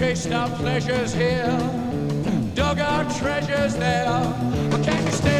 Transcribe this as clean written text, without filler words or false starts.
chased our pleasures here, dug our treasures there. But can you stay?